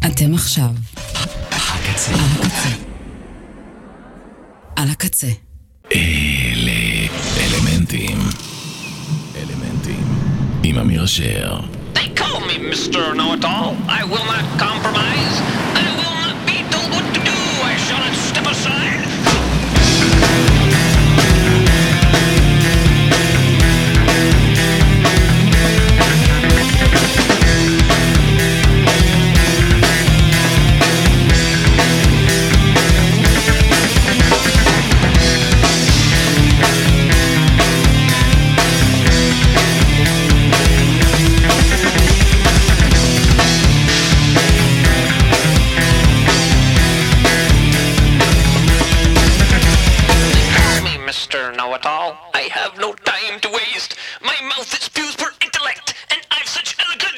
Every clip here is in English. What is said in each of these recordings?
אתם עכשיו הקצה. על הקצה. אלה אלמנטים עם אמיר אשר. They call me Mr. Know-It-All. I will not compromise. I will not be told what to do. I shall not step aside. Know-it-all. I have no time to waste. My mouth is fused for intellect, and I've such elegant.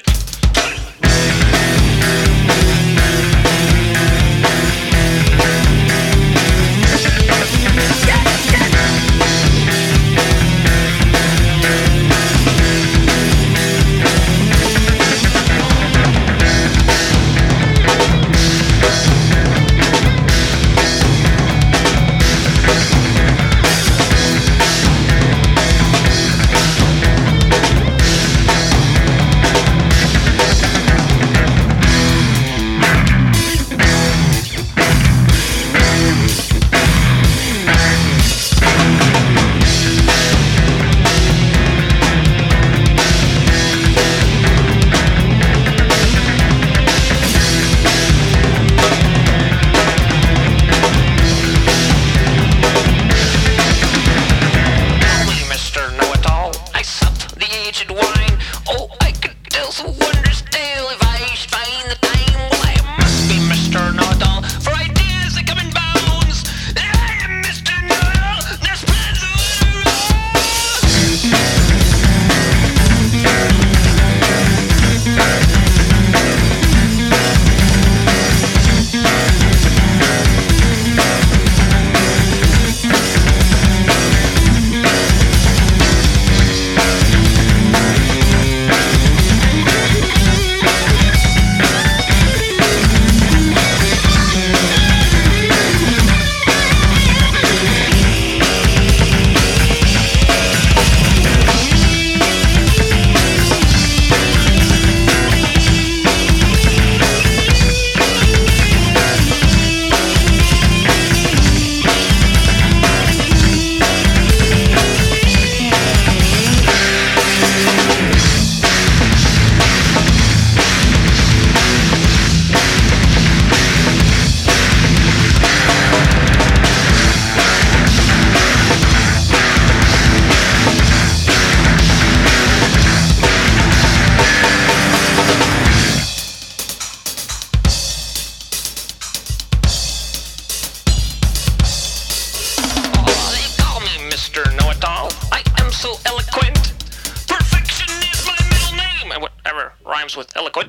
With eloquent.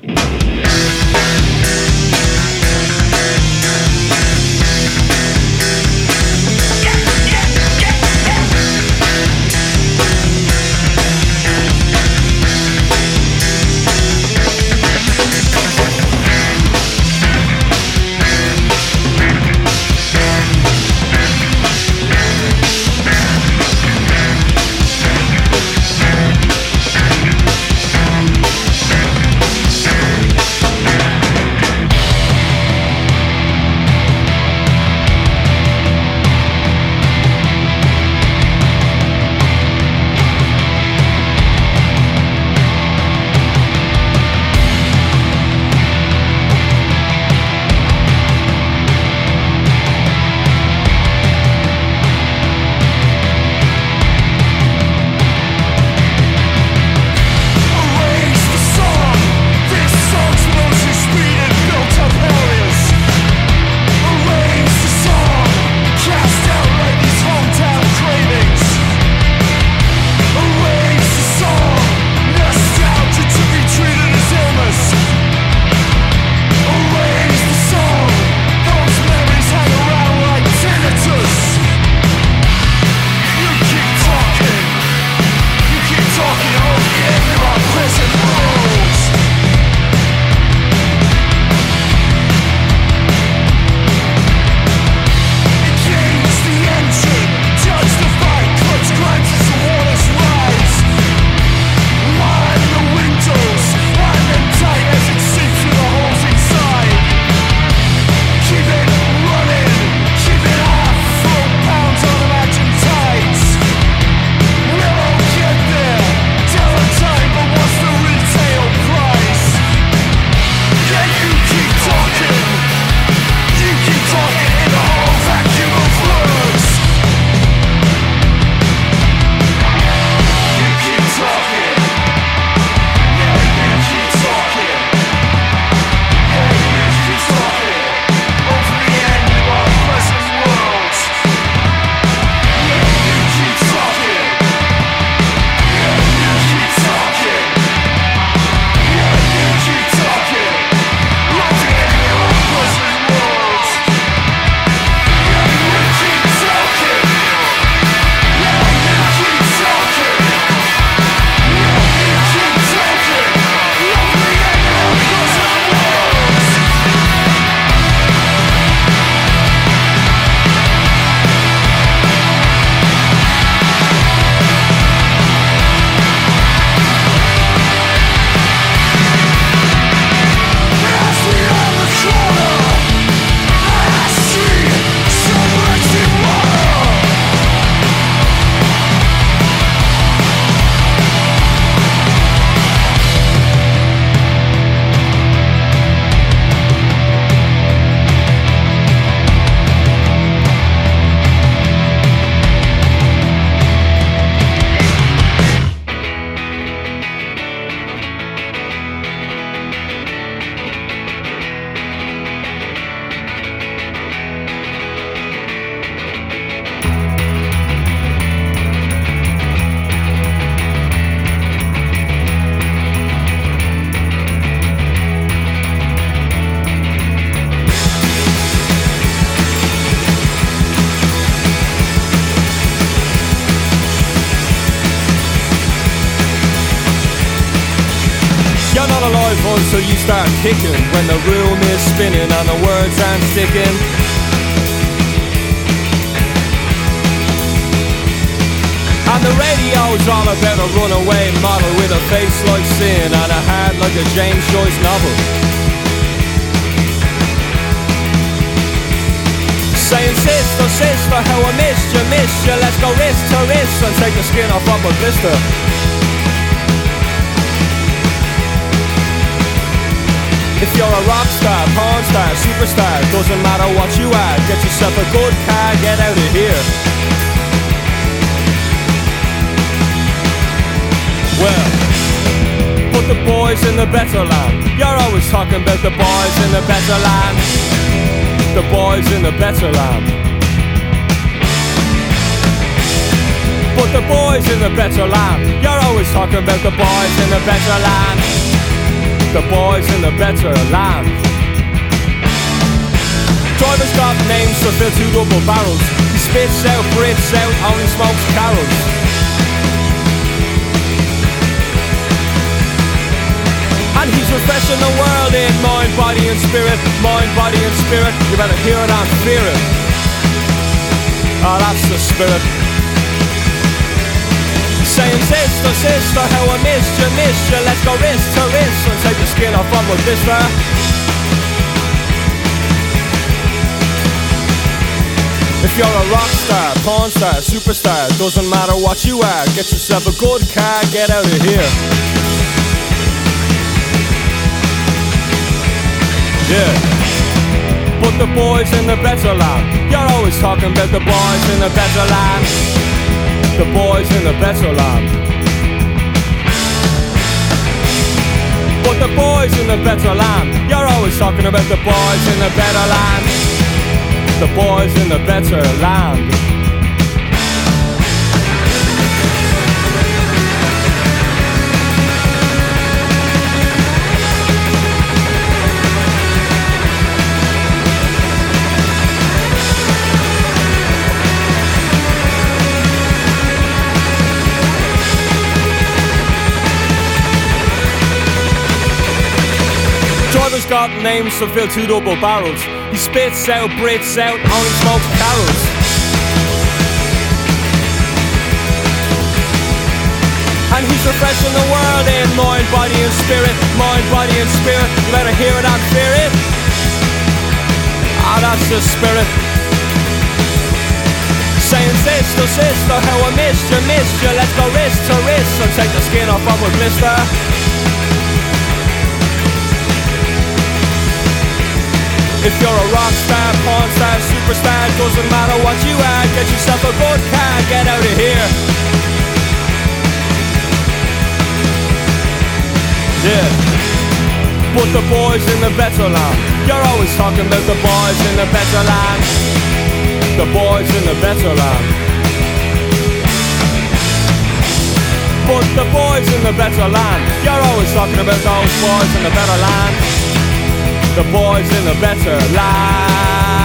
until you start kicking, when the room is spinning and the words aren't sticking. And the radio's all about a runaway model with a face like sin and a heart like a James Joyce novel. Saying sister, sister, how I missed you, let's go wrist to wrist and take the skin off of a blister. If you're a rock star, porn star, superstar, doesn't matter what you are, get yourself a good car, get out of here. Well, put the boys in the better land. You're always talking about the boys in the better land. The boys in the better land. Put the boys in the better land. You're always talking about the boys in the better land. The boys in the better land. Driver's got names to fill 2 double barrels. He spits out, breathes out, only smokes carols. And he's refreshing the world in mind, body and spirit. Mind, body and spirit. You better hear it and fear it. Oh, that's the spirit. Saying sister, sister, how I missed you, let's go wrist to wrist and take the skin off of a blister. If you're a rock star, porn star, superstar, doesn't matter what you are, get yourself a good car, get out of here. Yeah. Put the boys in the better land. You're always talking about the boys in the better land. The boys in the better land. Put the boys in the better land. You're always talking about the boys in the better land. The boys in the better land. Driver's got names to fill 2 double barrels. He spits out, breathes out, only smokes carols. And he's refreshing the world in mind, body and spirit. Mind, body and spirit. You better hear it and fear it. Ah, that's the spirit. Saying sister, sister, how I missed you, let's go wrist to wrist and take the skin off of a blister. If you're a rock star, porn star, superstar, doesn't matter what you are, get yourself a good car, get out of here. Yeah. Put the boys in the better land. You're always talking about the boys in the better land. The boys in the better land. Put the boys in the better land. You're always talking about those boys in the better land. The boys in the better land.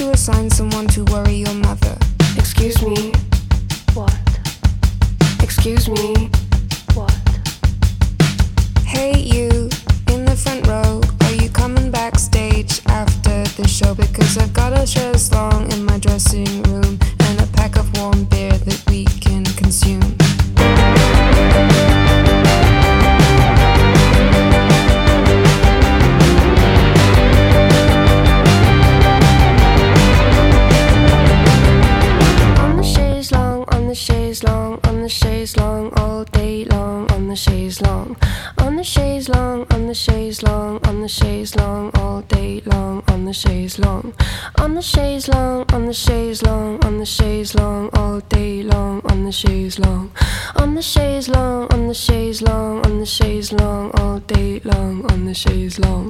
to assign someone to worry your mother. Excuse me. What? Excuse me. What? Hey you, in the front row, are you coming backstage after the show? Because I've got a chaise longue in my dressing room and a pack of warm beer that we can consume. On the chaise longue, all day long. On the chaise longue, on the chaise longue, on the chaise longue, on the chaise longue, all day long. On the chaise longue, on the chaise longue, on the chaise longue, on the chaise longue, all day long. On the chaise longue, on the chaise longue, on the chaise longue, on the chaise longue, all day long. On the chaise longue.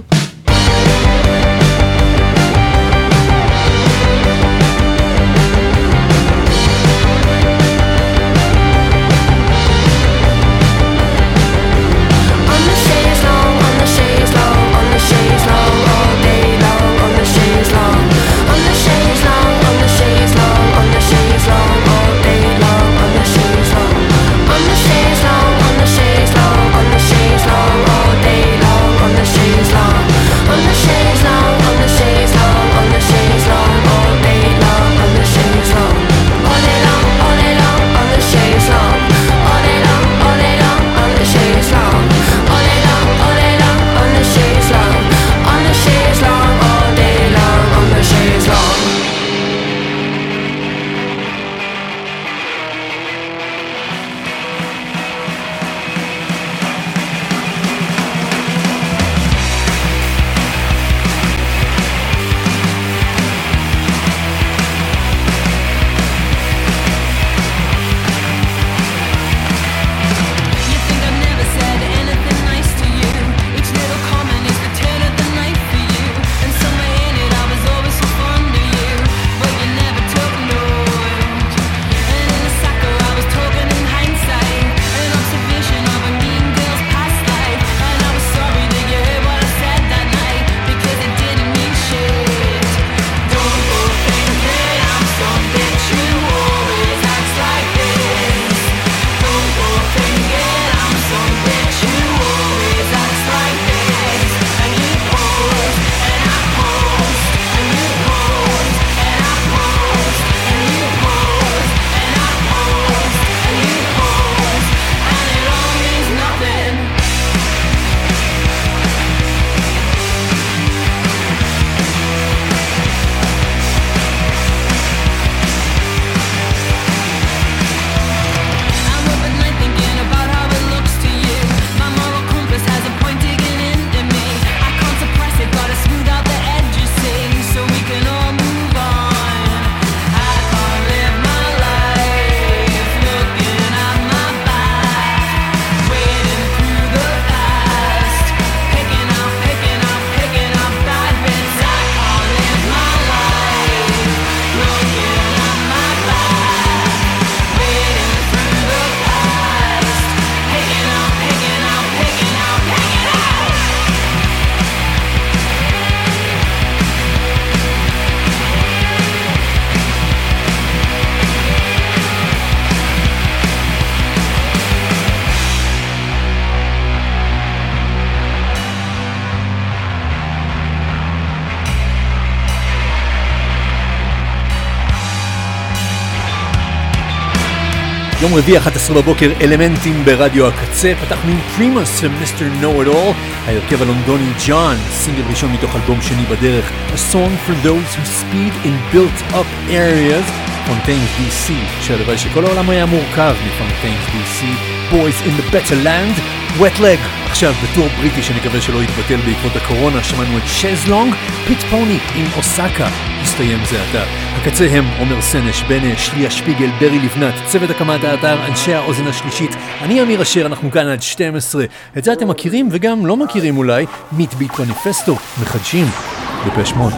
יום רביעי 11 בבוקר, אלמנטים ברדיו הקצה. פתחנו עם פרימוס של מיסטר נו את אול, ההרכב הלונדוני ג'ון, סינגל ראשון מתוך אלבום שני בדרך, A Song for Those Who Speed in Built Up Areas, פונטיינס DC, שהלוואי שכל העולם היה מורכב מפונטיינס DC, Boys in the Better Land, Wet Leg, עכשיו בטור בריטי שנקווה שלא יתבטל בעקבות הקורונה. שמענו את שז לונג, פיט פוני עם אוסקה, הסתיים זה עתה. הקצה הם עומר סנש, בנש, ליה שפיגל, ברי לבנת, צוות הקמת האתר, אנשי האוזן השלישית. אני אמיר אשר, אנחנו כאן עד 12. את זה אתם מכירים וגם לא מכירים אולי, מיט ביט מניפסטו, מחדשים, דפש מוד.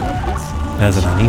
אז אני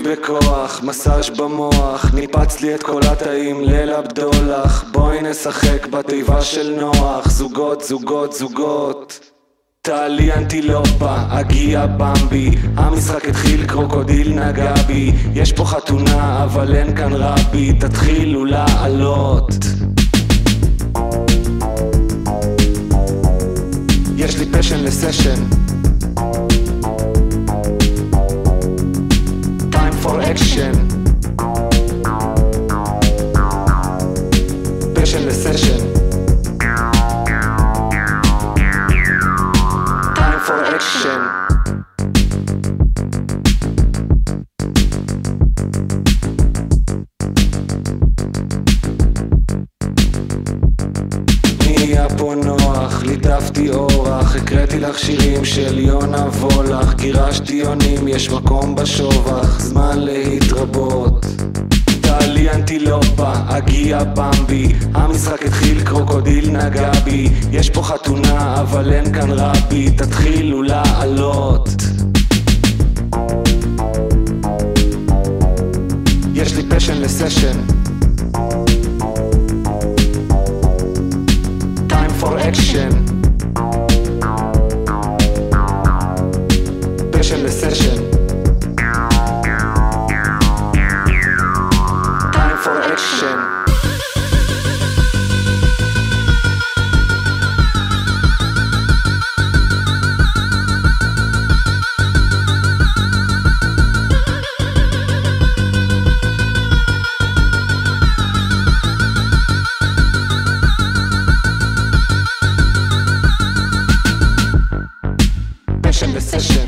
בכוח, מסאז' במוח, ניפץ לי את כל התאים, ליל הבדולח. בואי נשחק בתיבה של נוח, זוגות, זוגות, זוגות. תעלי אנטילופה, הגיע במבי, המשחק התחיל, קרוקודיל נגע בי. יש פה חתונה אבל אין כאן רבי, תתחילו לעלות. יש לי פשן לסשן, time for action. פשן לסשן, time for action. נהיה פה נוח, ליטפתי אורח, הקראתי לך שירים של יונה וולך, גירשתי יונים, יש מקום בשובח, זמן להתרבות. תעלי אנטילופה, הגיע במבי, המשחק התחיל, קרוקודיל נגע בי. יש פה חתונה אבל אין כאן רבי, תתחילו לעלות. יש לי פשן לסשן, time for action. פשן לסשן, time for action. Passion the session.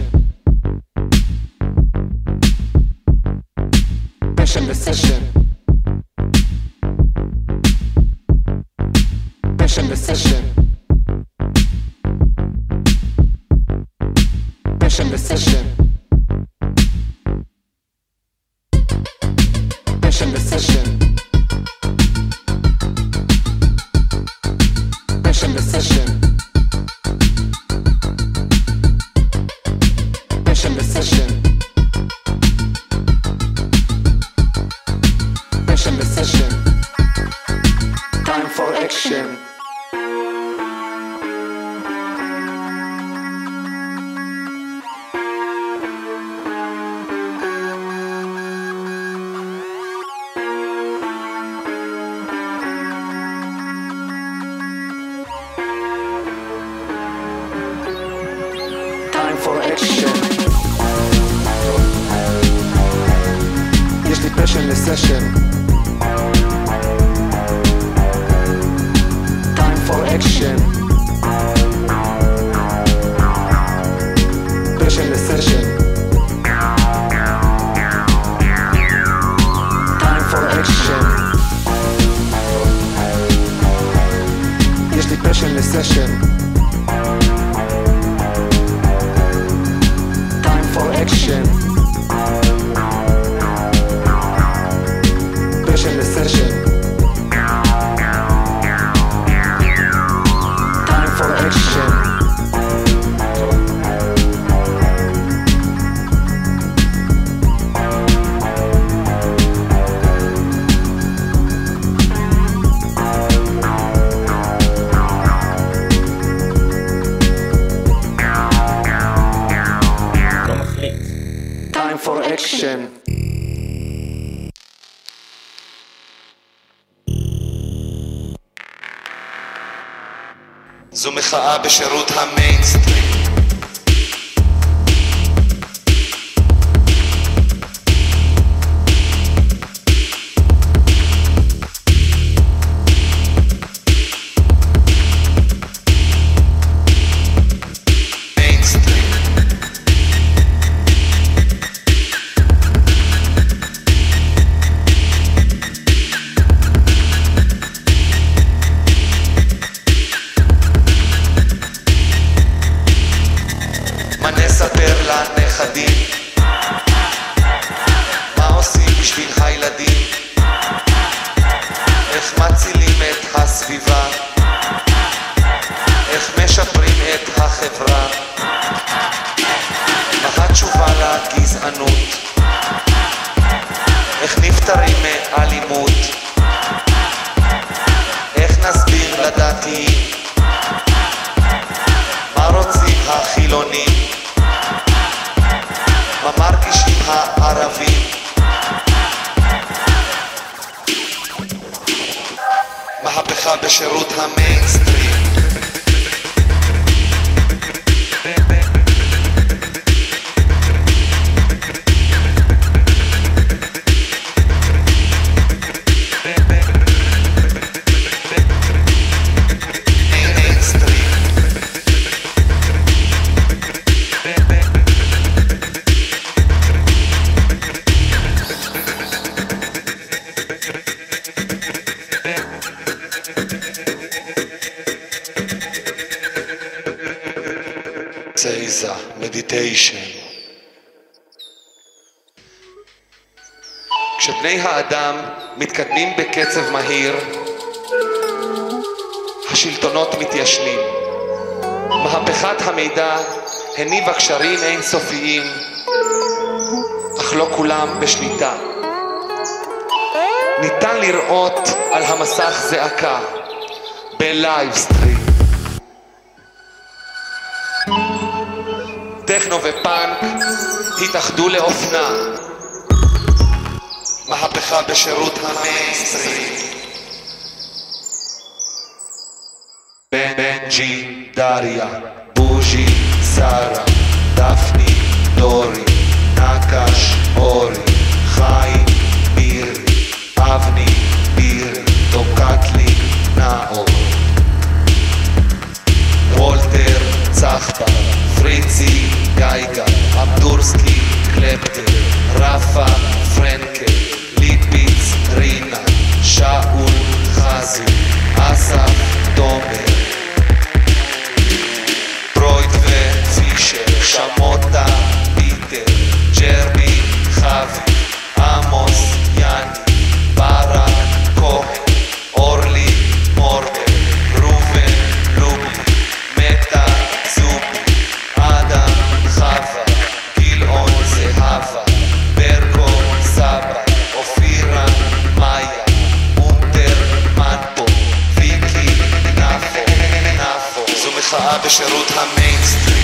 Passion the session. Passion the session. Passion the session. Passion the session. Passion the session. Passion the session. Passion the session. Time for action. Time for action. יש לי פשן לסשן, time for action. פשן לסשן, time for action. יש לי פשן לסשן, time for action. Passion the session. Time for action. Time for action. זו מחאה בשירות המיינסטרים. נספר לנכדים מה עושים בשביל הילדים, איך מצילים את הסביבה, איך משפרים את החברה, מה התשובה לגזענות, נפטרים מאלימות? איך נסביר לדתיים? מה רוצים החילונים? מה מרגישים הערבים? מהפכה בשירות המיינסטרים. Seiza, meditation. כשבני האדם מתקדמים בקצב מהיר, השלטונות מתיישנים. מהפכת המידע הניבה קשרים אינסופיים, אך לא כולם בשליטה. ניתן לראות על המסך זעקה בלייבסטרים. טכנו ופאנק התאחדו לאופנה. מהפכה בשירות המיינסטרים. בנג'י, דריה, בוז'י, שרה, דפני, דורי, נקש, אורי, חיים, מירי, אבני, בירי, דוקטלי, נאור, וולטר, צחבה, פריצי, גייגה, אמדורסקי, קלפטר, רפה, פרנקל, ליפיץ, רינה, שאול, חזו, אסף, תומר, ברויד ופישר, שמוטה, פיטר, ג'רבי, חבי, עמוס, יאני, ברק, כהן, אורלי, מורדל, רובן, לובי, מטה, זובי, אדם, חווה, גילאון, זהבה, ברקו, סבא, אופירה, מאיה, אונטר, מנטו, ויקי, נפו, זו מחאה בשירות המיינסטרים.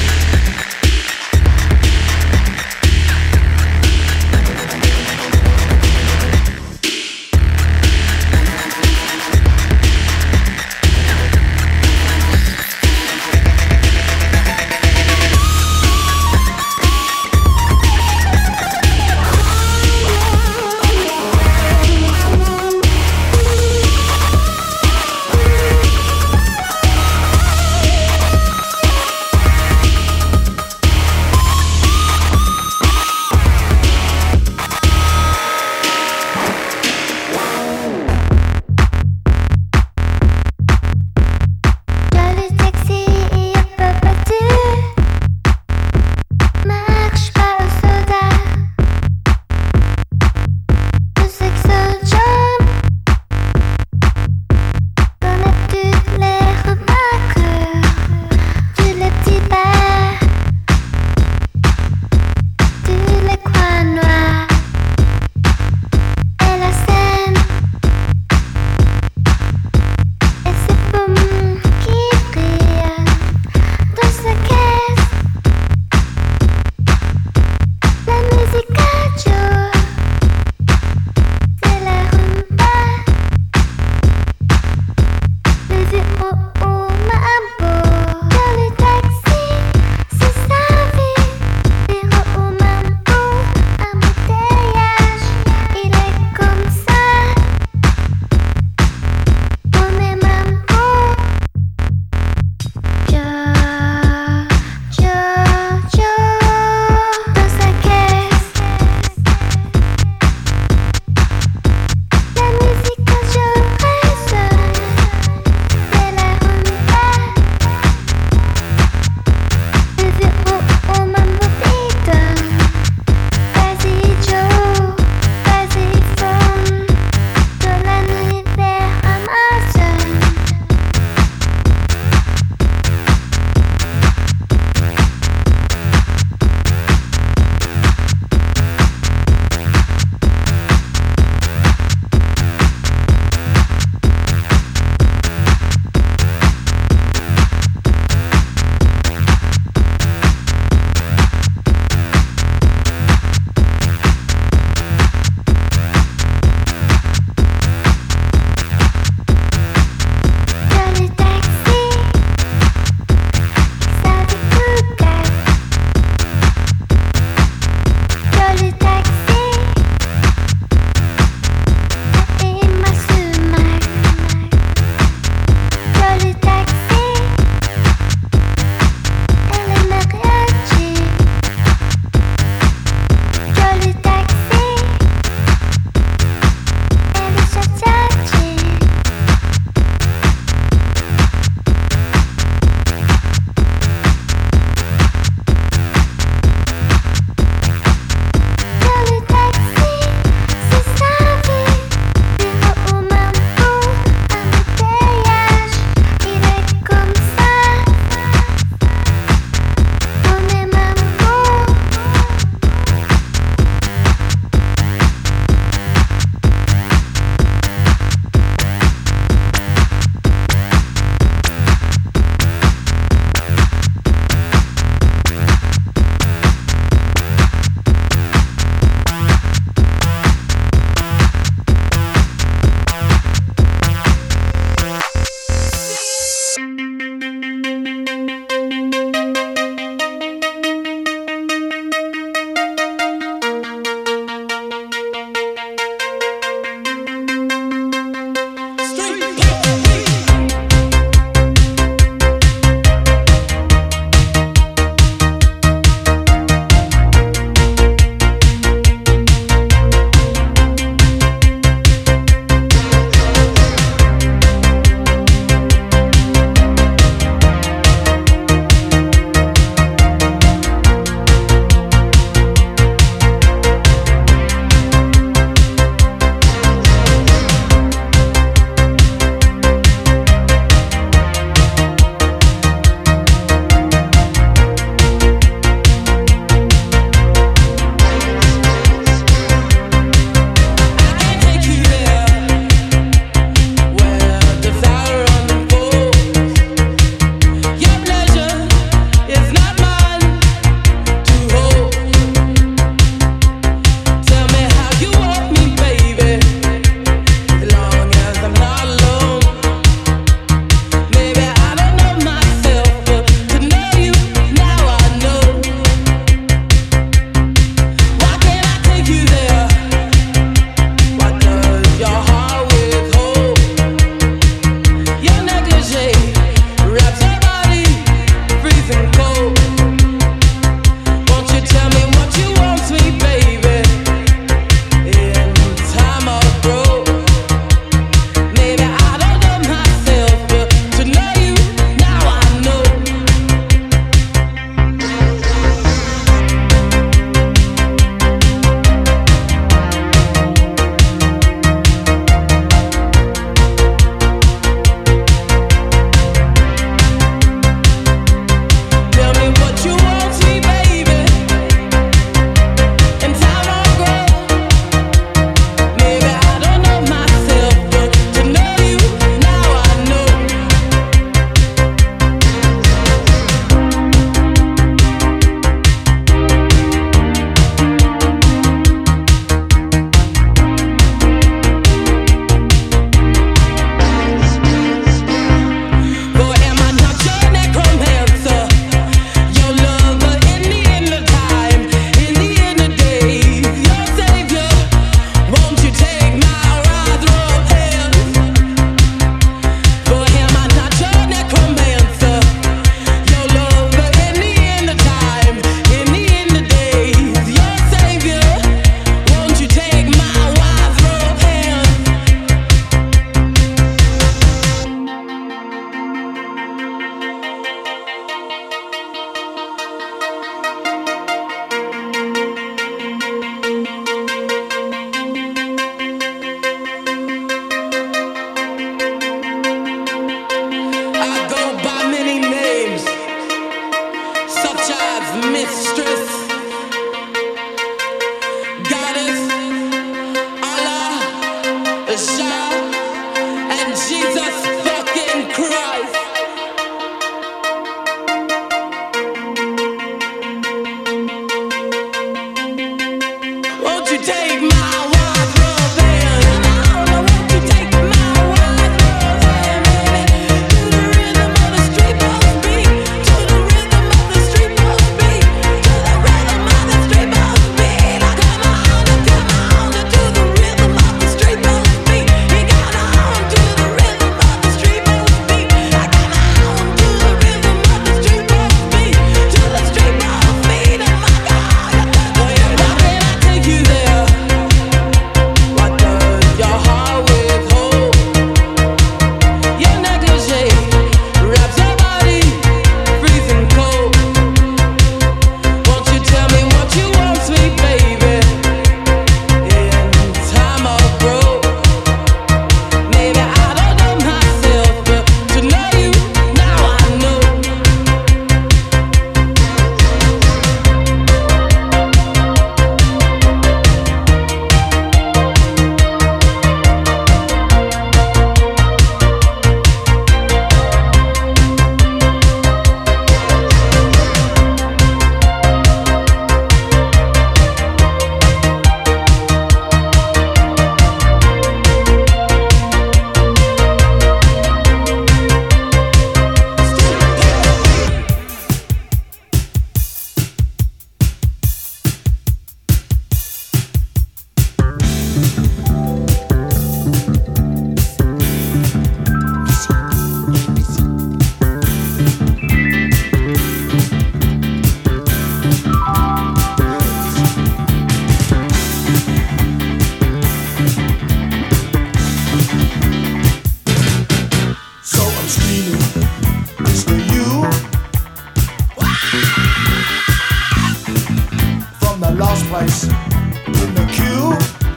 last place in the queue.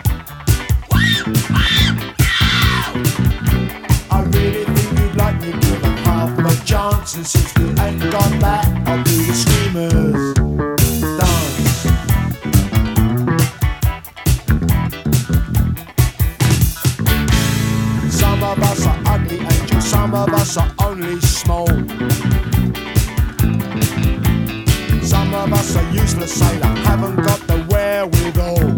I really think you'd like me given half a chance, and since we ain't got that, I'll do the screamers dance. Some of us are ugly angels, some of us are only small. Some of us are useless sailor, haven't got the wherewithal.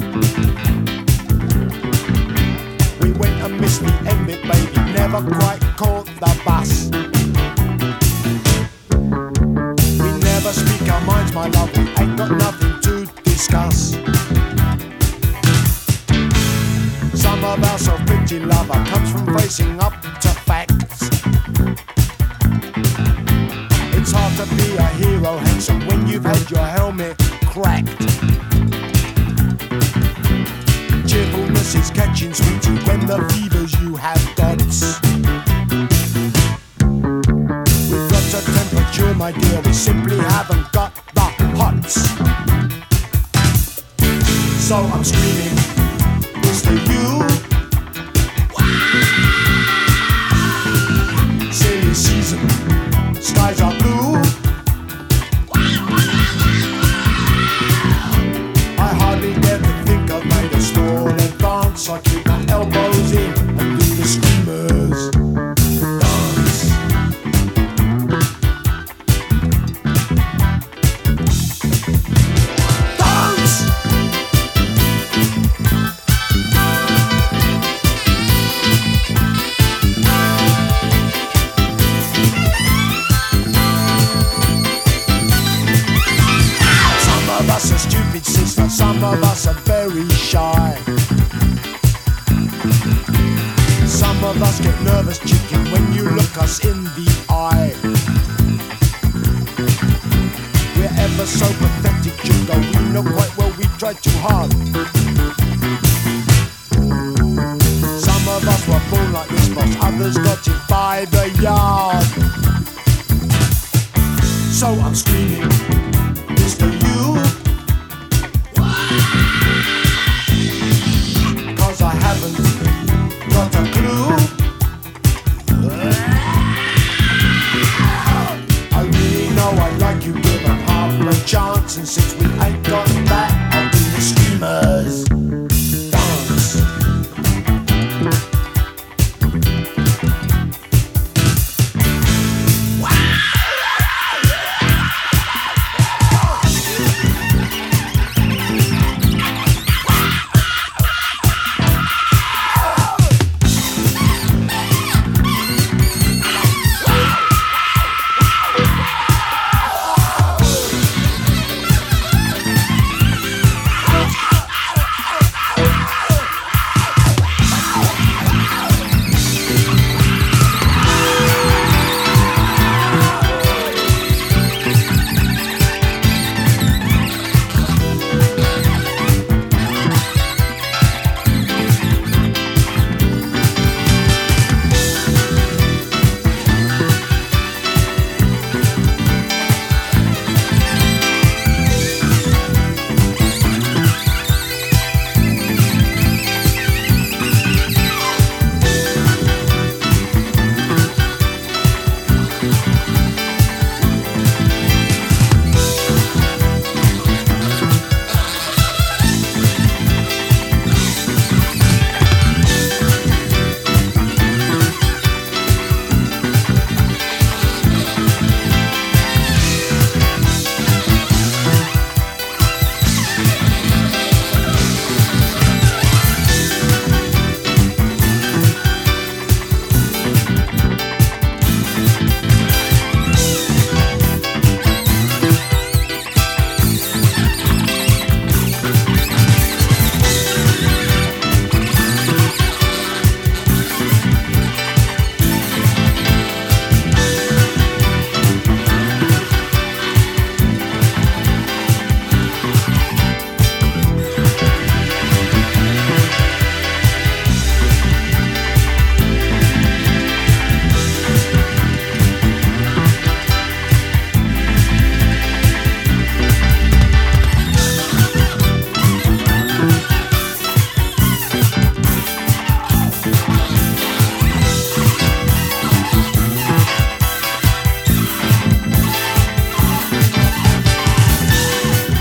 We went and missed the end bit, baby, never quite caught the bus. We never speak our minds, my love, we ain't got nothing to discuss. Some of our self-pity lover comes from facing up to facts. It's hard to be a hero, handsome, when you've had your helmet cracked. Cheerfulness is catching, sweetie, when the fevers you have got. We've got a temperature, my dear, we simply haven't got the hots. So I'm screaming, it's for you. Silly season, skies are blue. I hardly dare to think I've made a small advance. I keep my elbows in and do the screamers dance. Dance! Some of us are stupid, sister, some of us are very shy. Some of us get nervous, chicken, when you look us in the eye. We're ever so pathetic, Jingo, we know quite well we try too hard. Some of us were born like this, boss, others got it by the yard. So I'm screaming, it's for you. Cause I haven't got a clue. I really know I'd like you given half a chance, and since we ain't got that, I'll do the screamers dance.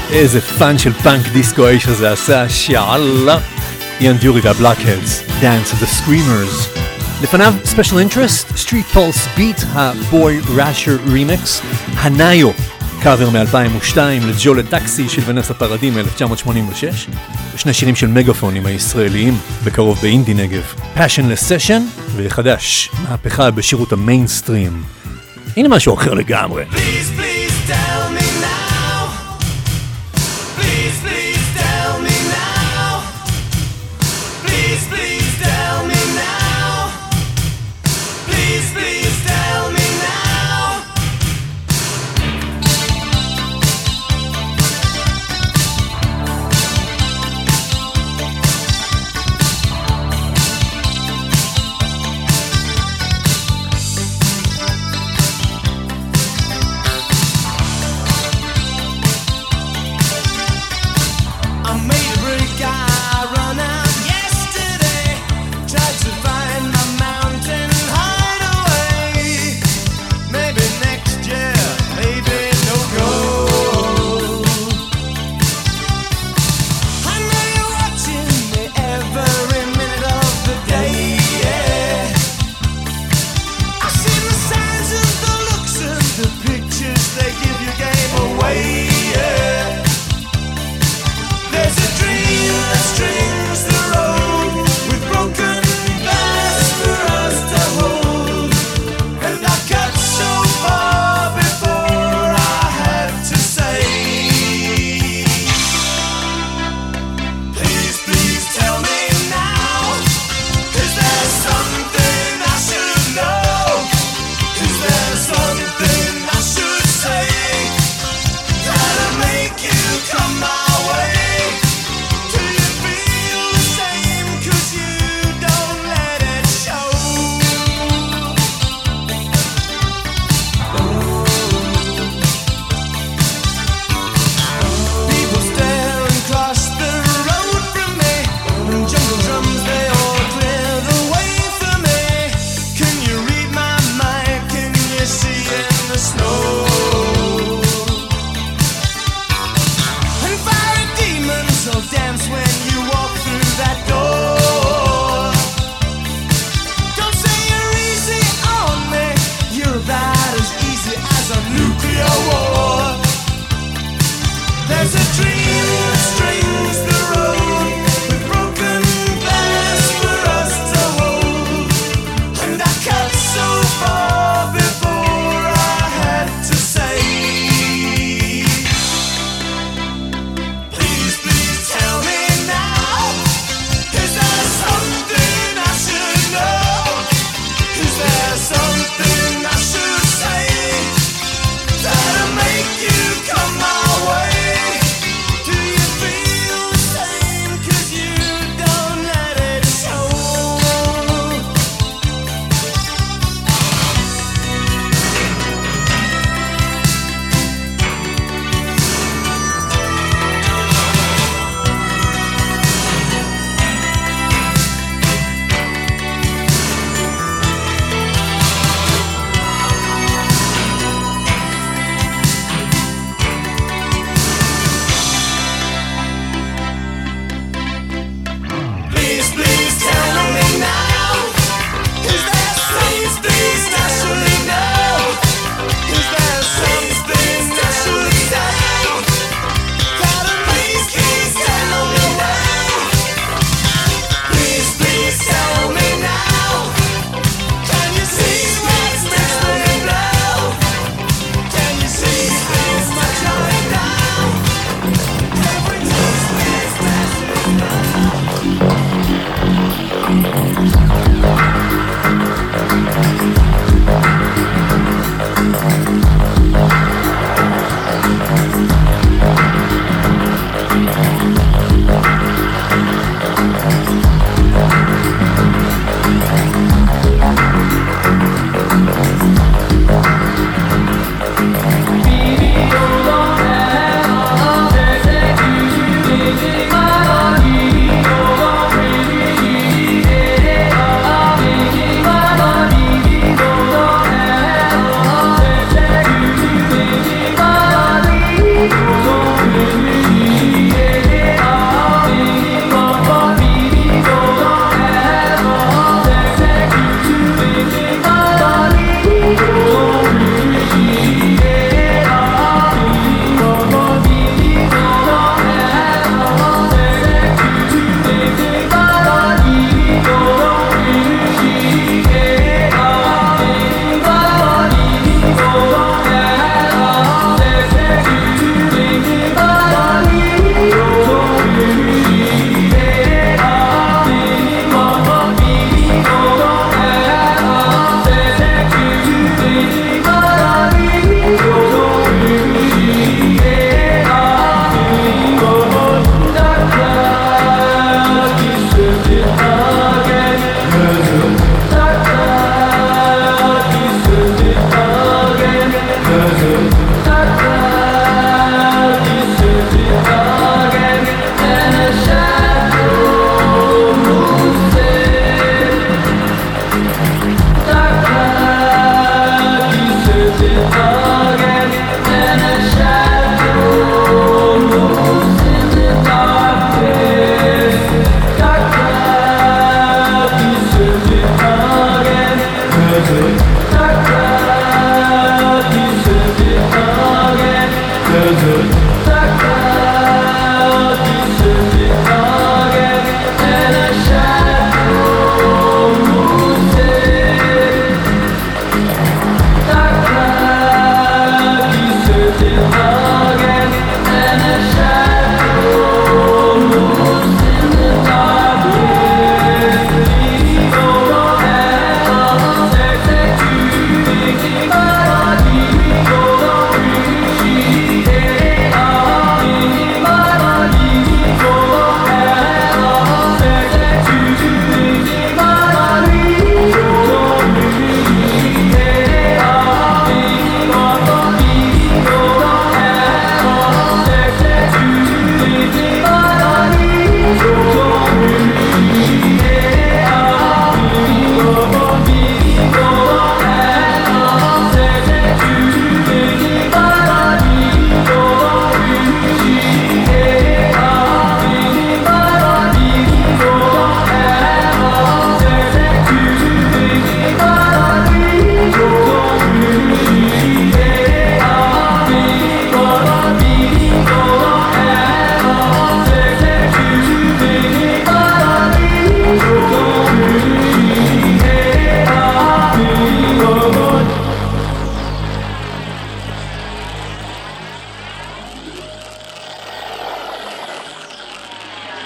איזה פאן של פאנק דיסקו האיש הזה עשה, שאללה. איאן דיורי והבלאקהדס, Dance of the Screamers. לפניו Special Interest, Street Pulse Beat, ה-Boy Rasher Remix, הנאיו, קאבר מ-2002 לג'ולה טקסי של ונסה פרדי מ-1986, ושני שירים של מגפונים הישראליים, בקרוב באינדי נגב, Passionless Session, וחדש, מהפכה בשירות המיינסטרים. הנה משהו אחר לגמרי. Please, please tell me now. Please, please tell me now. Please, please tell me now. Please, please tell me now.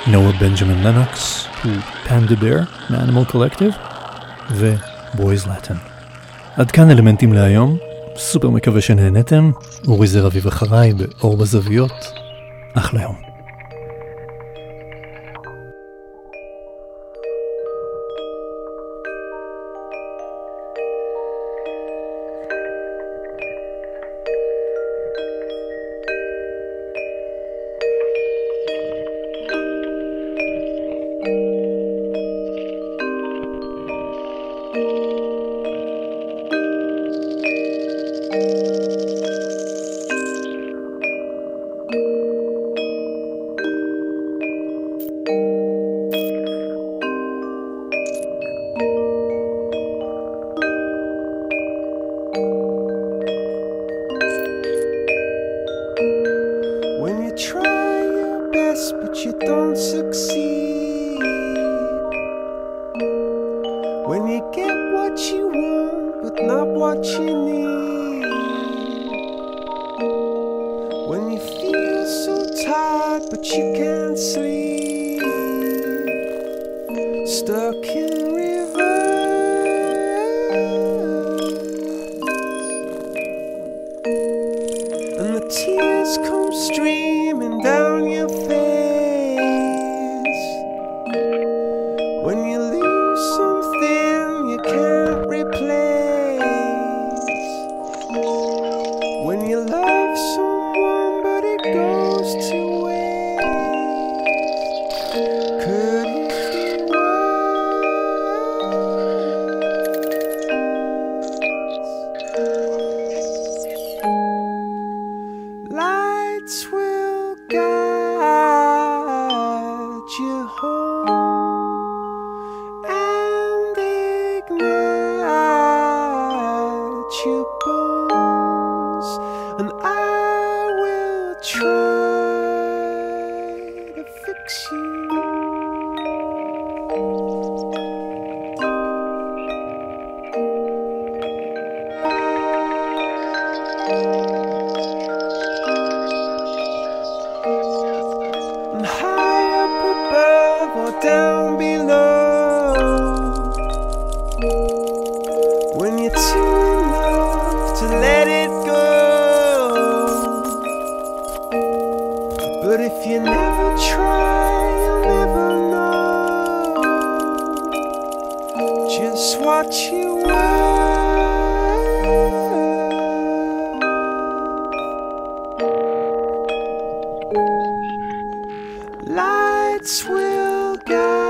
נועה בנג'מין לנוקס, הוא פנדה בר מאנימל קולקטיב, ובויז לטן. עד כאן אלמנטים להיום, סופר מקווה שנהנתם, אורי זר אביב אחריי באור בזוויות, אחלה יום. Lights will guide